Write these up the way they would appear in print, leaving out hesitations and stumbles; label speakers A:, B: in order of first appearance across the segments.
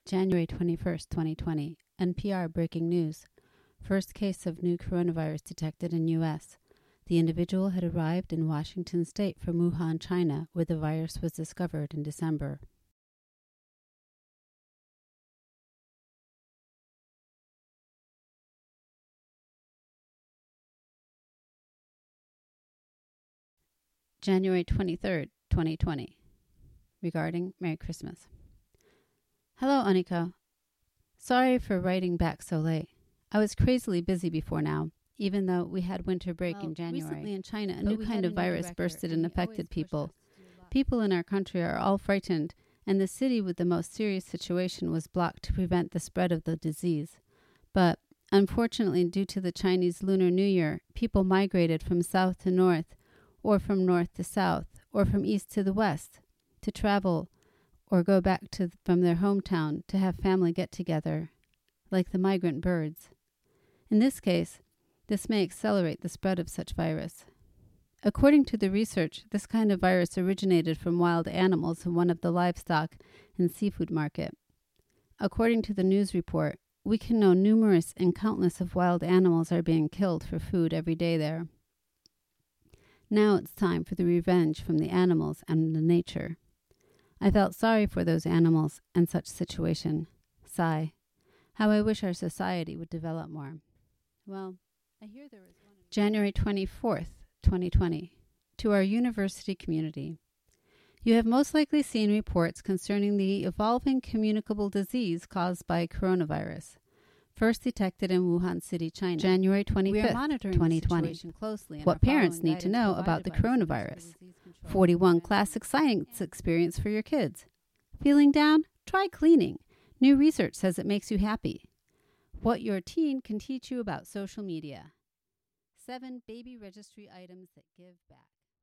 A: January 21st, 2020. NPR breaking news. First case of new coronavirus detected in U.S. The individual had arrived in Washington state from Wuhan, China, where the virus was discovered in December. January 23rd, 2020. Regarding Merry Christmas. Hello, Aniko. Sorry for writing back so late. I was crazily busy before now, even though we had winter break in January. Recently in China, a new kind of virus bursted and affected people. People in our country are all frightened, and the city with the most serious situation was blocked to prevent the spread of the disease. But unfortunately, due to the Chinese Lunar New Year, people migrated from south to north, or from north to south, or from east to the west, to travel or go back from their hometown to have family get-together, like the migrant birds. In this case, this may accelerate the spread of such virus. According to the research, this kind of virus originated from wild animals in one of the livestock and seafood market. According to the news report, we can know numerous and countless of wild animals are being killed for food every day there. Now it's time for the revenge from the animals and the nature. I felt sorry for those animals and such situation. Sigh. How I wish our society would develop more. Well, I hear there is one. January 24th, 2020. To our university community. You have most likely seen reports concerning the evolving communicable disease caused by coronavirus. First detected in Wuhan City, China, January 25th, 2020. Closely what parents need to know about the coronavirus. 41 classic science experience for your kids. Feeling down? Try cleaning. New research says it makes you happy. What your teen can teach you about social media. 7 baby registry items that give back.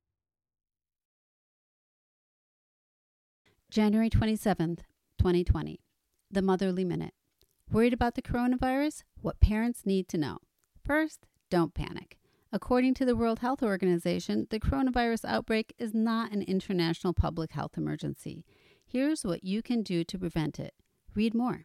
A: January 27th, 2020. The Motherly Minute. Worried about the coronavirus? What parents need to know. First, don't panic. According to the World Health Organization, the coronavirus outbreak is not an international public health emergency. Here's what you can do to prevent it. Read more.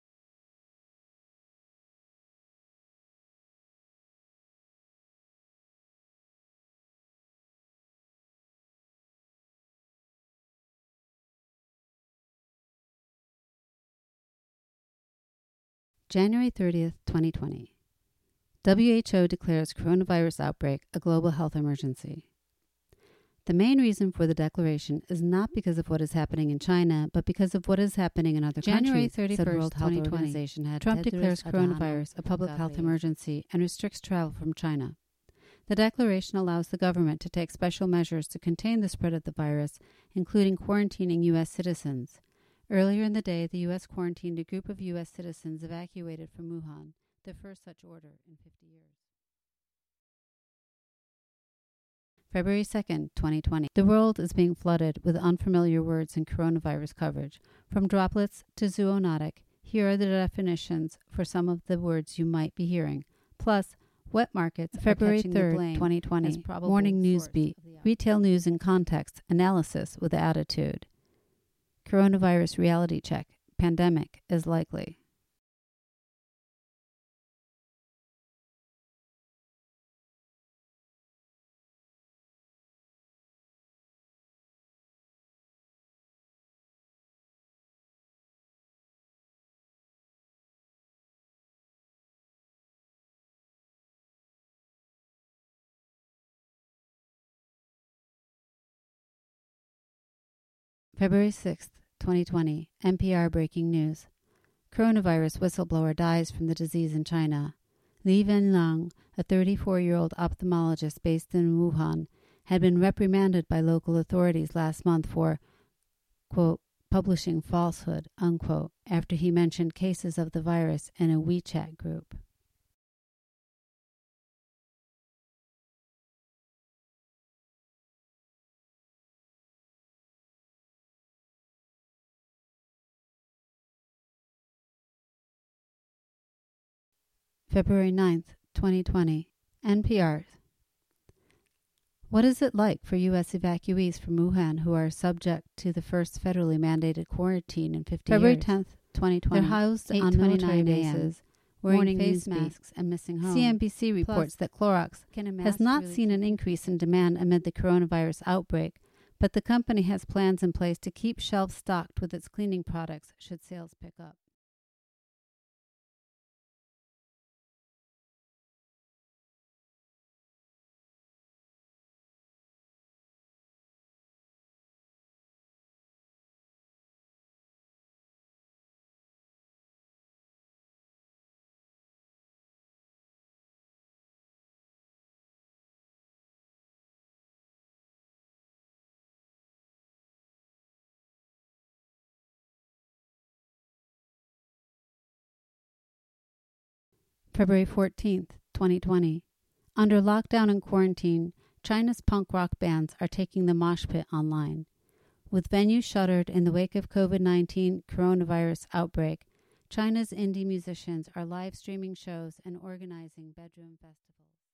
A: January 30th, 2020. WHO declares coronavirus outbreak a global health emergency. The main reason for the declaration is not because of what is happening in China, but because of what is happening in other
B: January
A: countries,
B: 31st,
A: said World Health Organization. Trump declares coronavirus a public health emergency and restricts travel from China. The declaration allows the government to take special measures to contain the spread of the virus, including quarantining U.S. citizens. Earlier in the day, the U.S. quarantined a group of U.S. citizens evacuated from Wuhan, the first such order in 50 years. February 2nd, 2020. The world is being flooded with unfamiliar words in coronavirus coverage. From droplets to zoonotic, here are the definitions for some of the words you might be hearing. Plus, wet markets
B: February
A: are catching
B: 3rd,
A: the blame
B: 2020.
A: Morning news beat. Retail news in context. Analysis with attitude. Coronavirus reality check. Pandemic is likely. February 6th, 2020. NPR breaking news. Coronavirus whistleblower dies from the disease in China. Li Wenliang, a 34-year-old ophthalmologist based in Wuhan, had been reprimanded by local authorities last month for, quote, publishing falsehood, unquote, after he mentioned cases of the virus in a WeChat group. February 9th, 2020. NPR. What is it like for U.S. evacuees from Wuhan who are subject to the first federally mandated quarantine in 50
B: February
A: years?
B: 10th,
A: 2020. They're housed on military bases, wearing face masks and missing home. CNBC reports that Clorox has not seen an increase in demand amid the coronavirus outbreak, but the company has plans in place to keep shelves stocked with its cleaning products should sales pick up. February 14th, 2020. Under lockdown and quarantine, China's punk rock bands are taking the mosh pit online. With venues shuttered in the wake of COVID-19 coronavirus outbreak, China's indie musicians are live streaming shows and organizing bedroom festivals.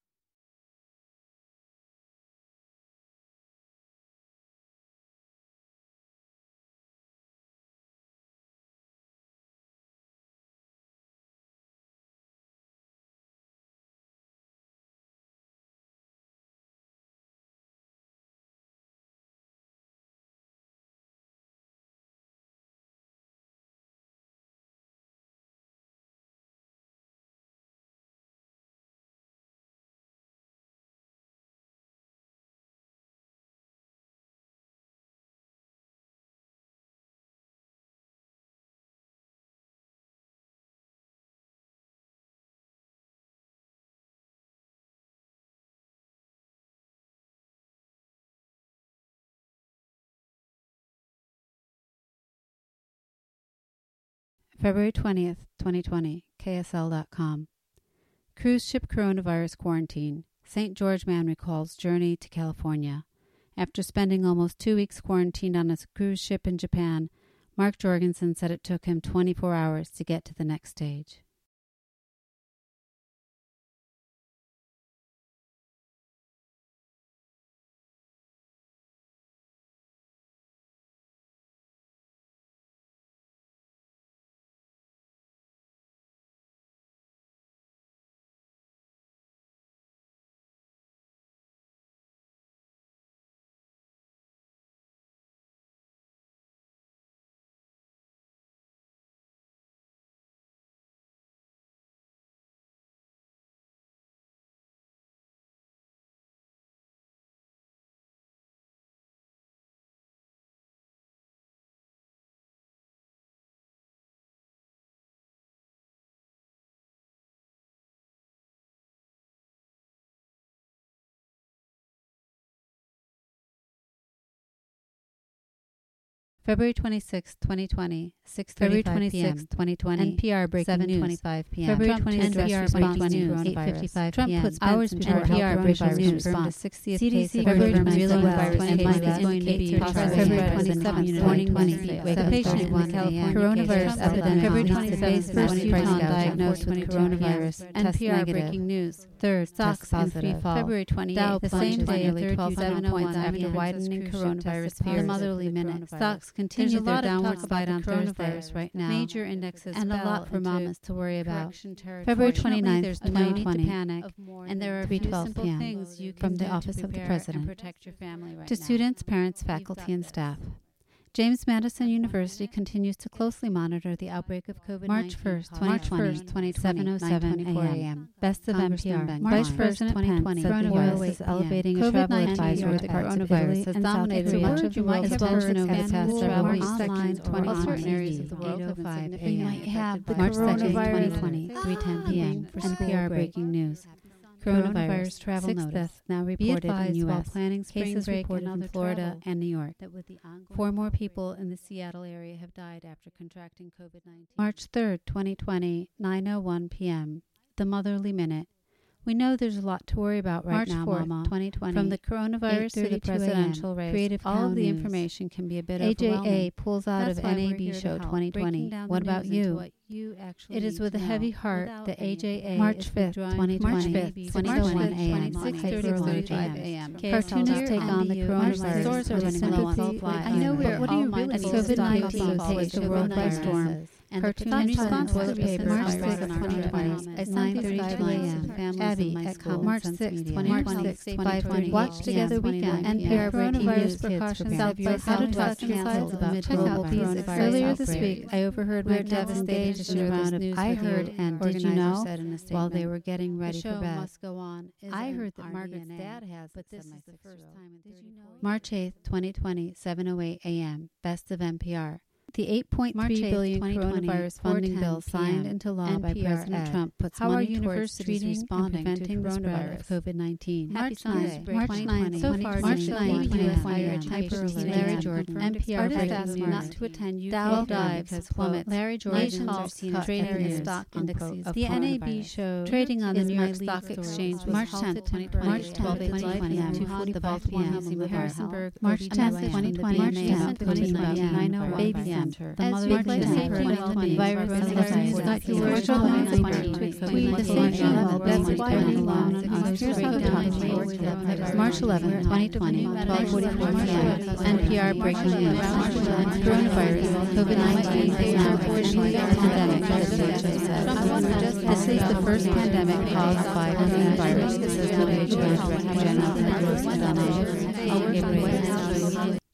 A: February 20th, 2020, KSL.com. Cruise ship coronavirus quarantine. St. George man recalls journey to California. After spending almost 2 weeks quarantined on a cruise ship in Japan, Mark Jorgensen said it took him 24 hours to get to the next stage. February 26, 2020, 6:35 p.m. 2020. NPR breaking news. 7:25 p.m. February 26, 2020, 8:55
B: Trump
A: p.m.
B: puts
A: hours before NPR breaking news response. 60th case of coronavirus and Mike is going to be February 27, morning 20. Wake up patient in California. Coronavirus epidemic. February 27, first Utah diagnosed with coronavirus. NPR breaking news. Third, stocks in free fall. February 28, the same day, a third 1200 points after widening coronavirus fears. The Motherly Minute. Stocks continue their downward slide on Thursday right now. Major indexes and a lot for mamas to worry about. February 29th, 2020, and there are 3:12 p.m. from the Office of the President. To students, parents, faculty, and staff. James Madison University continues to closely monitor the outbreak of COVID-19. March 1st, 2020, 7:07 a.m. Best of NPR. Vice President Pence said the U.S. is elevating a travel advisory that coronavirus has dominated much of the world, as well as over the past several weeks. Online or certain areas of the world have been significantly March 2nd, 2020, 3:10 p.m. NPR breaking news. Coronavirus travel notice now reported in U.S. Planning cases reported in Florida and New York. 4 more people in the Seattle area have died after contracting COVID-19. March 3rd, 2020, 9:01 p.m. The Motherly Minute. We know there's a lot to worry about right now, 4th, Mama. 2020. From the coronavirus to the presidential race, Creative all of the information can be a bit overwhelming. AJA pulls out of NAB Show 2020. What about you? It is with a heavy heart that AJA March 5th, 2020, 6:35 a.m. Cartoonists take on the coronavirus. Stores are running low on supplies. I know we're all mindful of COVID-19 takes the world by storm. And
B: Cartoon
A: in
B: response
A: response
B: to
A: to
B: the
A: the
B: paper,
A: March
B: March
A: 6,
B: 6,
A: 2020,
B: at
A: 9:32 a.m.
B: families
A: Abby
B: in my
A: at
B: school.
A: March 6, 2020, 5:20
B: Watch Together Weekend.
A: NPR breaking news
B: precautions
A: kids
B: of your
A: how to talk to
B: canceled
A: kids about
B: check out
A: global
B: these
A: coronavirus
B: earlier
A: outbreak.
B: this week.
A: I overheard
B: We're
A: my devastated to share this news
B: I
A: with
B: heard
A: you,
B: and
A: did you
B: organizer
A: know,
B: said in a
A: while they
B: statement.
A: were getting ready
B: The
A: for
B: show
A: bed.
B: must go on.
A: I heard that Margaret's dad has
B: but
A: it,
B: this
A: said my
B: is the first
A: 6-year-old.
B: time in 34
A: March 8th, 2020, 7:08 a.m. Best of NPR. The $8.3
B: March 8th,
A: billion
B: 2020,
A: coronavirus funding
B: 4:10
A: bill signed
B: p.m.
A: into law by
B: NPR
A: President
B: ad.
A: Trump puts
B: How are
A: money towards
B: universities
A: treating and
B: responding to
A: preventing the spread of
B: coronavirus?
A: COVID-19.
B: Happy Sunday,
A: March
B: March
A: 9th,
B: 9th,
A: so
B: so
A: far,
B: far,
A: March
B: so
A: 9th,
B: far,
A: 2020,
B: hyper alert.
A: Larry
B: AM,
A: Jordan,
B: confirmed
A: NPR
B: artist
A: breaking
B: asked
A: news.
B: not to attend UK
A: Dow
B: dives
A: dives has plummeted.
B: Larry Jordan
A: Nations are seen trading in stock indexes.
B: of
A: The NAB
B: coronavirus.
A: show
B: Trading on
A: the
B: is
A: New
B: my
A: York
B: lead
A: Stock
B: story.
A: Exchange
B: Was
A: was
B: March
A: halted
B: 10th,
A: temporarily
B: March
A: at
B: 10th,
A: 12:55 p.m.
B: Wuhan,
A: The
B: Baltimore,
A: Baltimore
B: Harrisonburg,
A: March 10th, 2020,
B: March
A: March
B: 10th,
A: 2020, 9:01
B: Baby
A: p.m.
B: Center.
A: The
B: As
A: mother
B: March
A: of
B: 10th,
A: safety and
B: 2020,
A: well-being
B: virus
A: virus
B: alerts
A: alerts
B: not
A: to
B: your
A: your
B: virtual
A: children
B: online
A: to
B: market.
A: explain
B: The
A: the
B: same
A: safety and
B: level
A: well-being
B: that's why we
A: alone
B: want
A: and
B: to
A: COVID-19. March 11, 2020, 12:44 p.m. NPR breaking news. Coronavirus, COVID-19 is now officially a pandemic, WHO said. This is the first pandemic caused by coronavirus, says WHO Director General Tedros Adhanom Ghebreyesus.